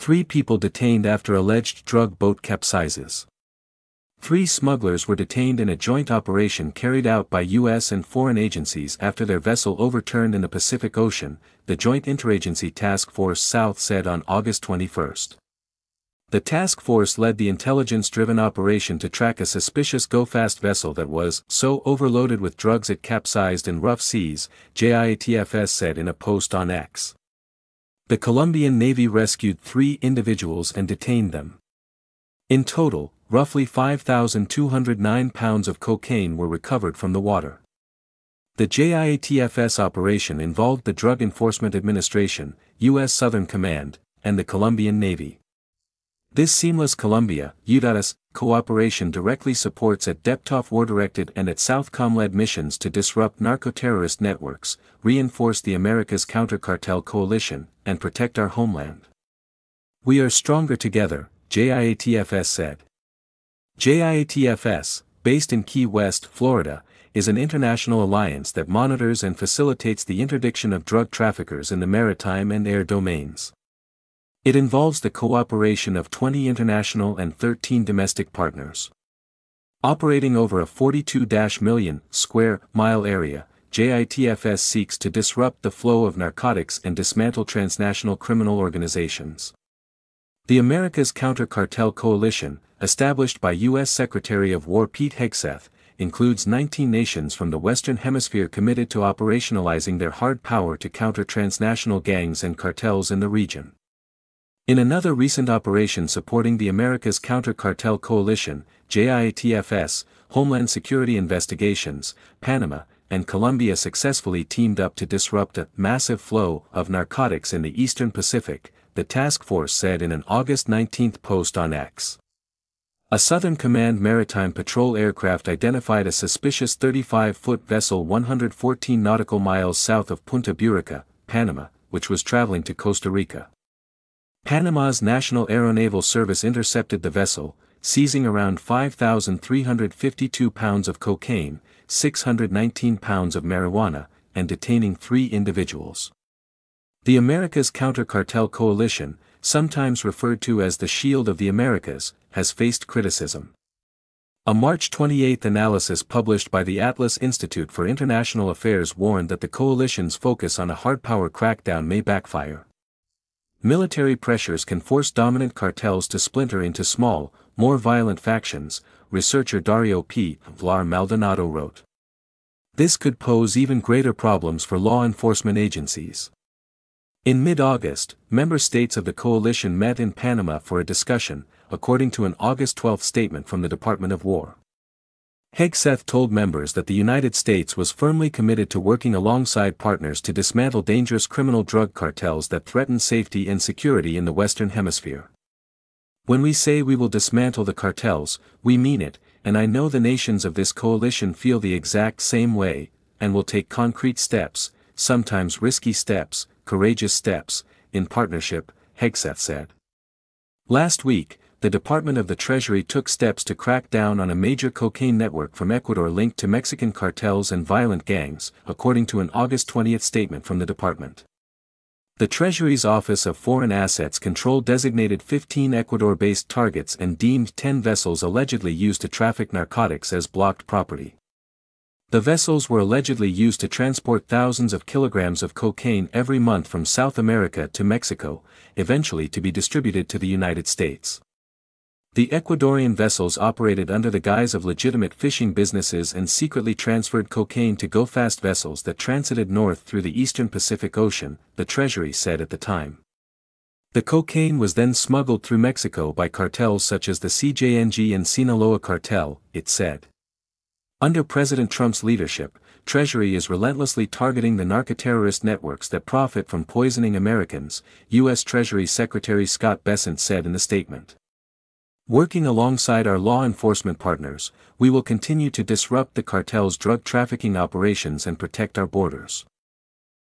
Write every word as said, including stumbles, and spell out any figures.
Three people detained after alleged drug boat capsizes. Three smugglers were detained in a joint operation carried out by U S and foreign agencies after their vessel overturned in the Pacific Ocean, the Joint Interagency Task Force South said on August twenty-first. The task force led the intelligence-driven operation to track a suspicious go-fast vessel that was so overloaded with drugs it capsized in rough seas, J I A T F S said in a post on X. The Colombian Navy rescued three individuals and detained them. In total, roughly five thousand two hundred nine pounds of cocaine were recovered from the water. The J I A T F S operation involved the Drug Enforcement Administration, U S Southern Command, and the Colombian Navy. This seamless Colombia-U S cooperation directly supports at DEPTOF war-directed and at Southcom-led missions to disrupt narco-terrorist networks, reinforce the Americas counter-cartel coalition, and protect our homeland. We are stronger together, J I A T F S said. J I A T F S, based in Key West, Florida, is an international alliance that monitors and facilitates the interdiction of drug traffickers in the maritime and air domains. It involves the cooperation of twenty international and thirteen domestic partners. Operating over a forty-two million square mile area, J I T F S seeks to disrupt the flow of narcotics and dismantle transnational criminal organizations. The Americas Counter-Cartel Coalition, established by U S Secretary of War Pete Hegseth, includes nineteen nations from the Western Hemisphere committed to operationalizing their hard power to counter transnational gangs and cartels in the region. In another recent operation supporting the Americas Counter-Cartel Coalition, J I A T F S, Homeland Security Investigations, Panama, and Colombia successfully teamed up to disrupt a massive flow of narcotics in the Eastern Pacific, the task force said in an August nineteenth post on X. A Southern Command maritime patrol aircraft identified a suspicious thirty-five foot vessel one hundred fourteen nautical miles south of Punta Burica, Panama, which was traveling to Costa Rica. Panama's National Aeronaval Service intercepted the vessel, seizing around five thousand three hundred fifty-two pounds of cocaine, six hundred nineteen pounds of marijuana, and detaining three individuals. The Americas Counter-Cartel Coalition, sometimes referred to as the Shield of the Americas, has faced criticism. A March twenty-eighth analysis published by the Atlas Institute for International Affairs warned that the coalition's focus on a hard power crackdown may backfire. Military pressures can force dominant cartels to splinter into small, more violent factions, researcher Dario P. Vlar Maldonado wrote. This could pose even greater problems for law enforcement agencies. In mid-August, member states of the coalition met in Panama for a discussion, according to an August twelfth statement from the Department of War. Hegseth told members that the United States was firmly committed to working alongside partners to dismantle dangerous criminal drug cartels that threaten safety and security in the Western Hemisphere. When we say we will dismantle the cartels, we mean it, and I know the nations of this coalition feel the exact same way, and will take concrete steps, sometimes risky steps, courageous steps, in partnership, Hegseth said. Last week, the Department of the Treasury took steps to crack down on a major cocaine network from Ecuador linked to Mexican cartels and violent gangs, according to an August twentieth statement from the department. The Treasury's Office of Foreign Assets Control designated fifteen Ecuador-based targets and deemed ten vessels allegedly used to traffic narcotics as blocked property. The vessels were allegedly used to transport thousands of kilograms of cocaine every month from South America to Mexico, eventually to be distributed to the United States. The Ecuadorian vessels operated under the guise of legitimate fishing businesses and secretly transferred cocaine to go-fast vessels that transited north through the eastern Pacific Ocean, the Treasury said at the time. The cocaine was then smuggled through Mexico by cartels such as the C J N G and Sinaloa cartel, it said. Under President Trump's leadership, Treasury is relentlessly targeting the narcoterrorist networks that profit from poisoning Americans, U S Treasury Secretary Scott Bessent said in the statement. Working alongside our law enforcement partners, we will continue to disrupt the cartel's drug trafficking operations and protect our borders.